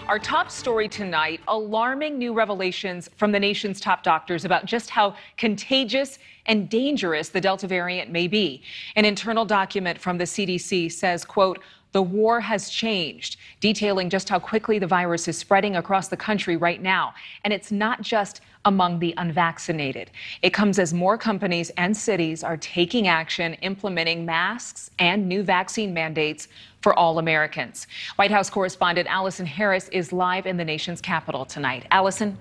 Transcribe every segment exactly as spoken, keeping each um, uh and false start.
Our top story tonight, alarming new revelations from the nation's top doctors about just how contagious and dangerous the Delta variant may be. An internal document from the C D C says, quote, the war has changed, detailing just how quickly the virus is spreading across the country right now. And it's not just among the unvaccinated. It comes as more companies and cities are taking action, implementing masks and new vaccine mandates for all Americans. White House correspondent Allison Harris is live in the nation's capital tonight. Allison.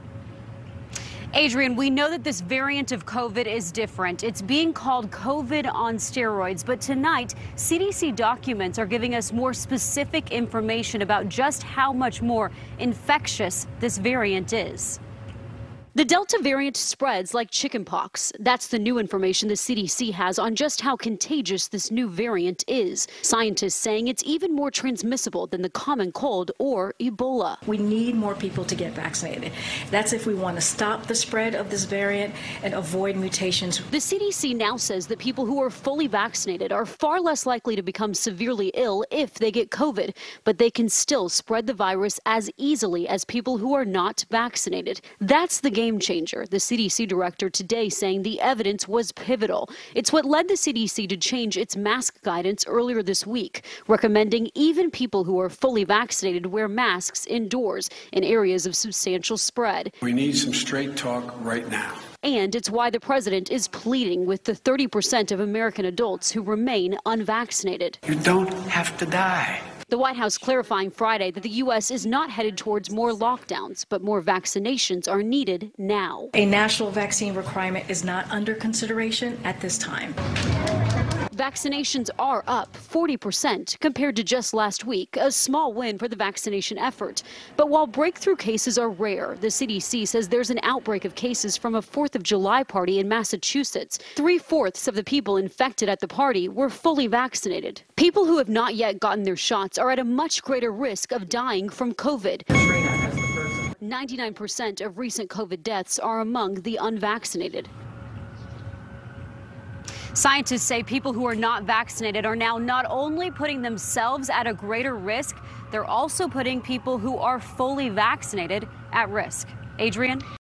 Adrian, we know that this variant of COVID is different. It's being called COVID on steroids. But tonight, C D C documents are giving us more specific information about just how much more infectious this variant is. The Delta variant spreads like chickenpox. That's the new information the C D C has on just how contagious this new variant is. Scientists saying it's even more transmissible than the common cold or Ebola. We need more people to get vaccinated. That's if we want to stop the spread of this variant and avoid mutations. The C D C now says that people who are fully vaccinated are far less likely to become severely ill if they get COVID, but they can still spread the virus as easily as people who are not vaccinated. That's the game changer. The C D C director today saying the evidence was pivotal. It's what led the C D C to change its mask guidance earlier this week, recommending even people who are fully vaccinated wear masks indoors in areas of substantial spread. We need some straight talk right now. And it's why the president is pleading with the thirty percent of American adults who remain unvaccinated. You don't have to die. The White House clarifying Friday that the U S is not headed towards more lockdowns, but more vaccinations are needed now. A national vaccine requirement is not under consideration at this time. Vaccinations are up forty percent compared to just last week, a small win for the vaccination effort. But while breakthrough cases are rare, the C D C says there's an outbreak of cases from a fourth of July party in Massachusetts. Three-fourths of the people infected at the party were fully vaccinated. People who have not yet gotten their shots are at a much greater risk of dying from COVID. ninety-nine percent of recent COVID deaths are among the unvaccinated. Scientists say people who are not vaccinated are now not only putting themselves at a greater risk, they're also putting people who are fully vaccinated at risk. Adrian?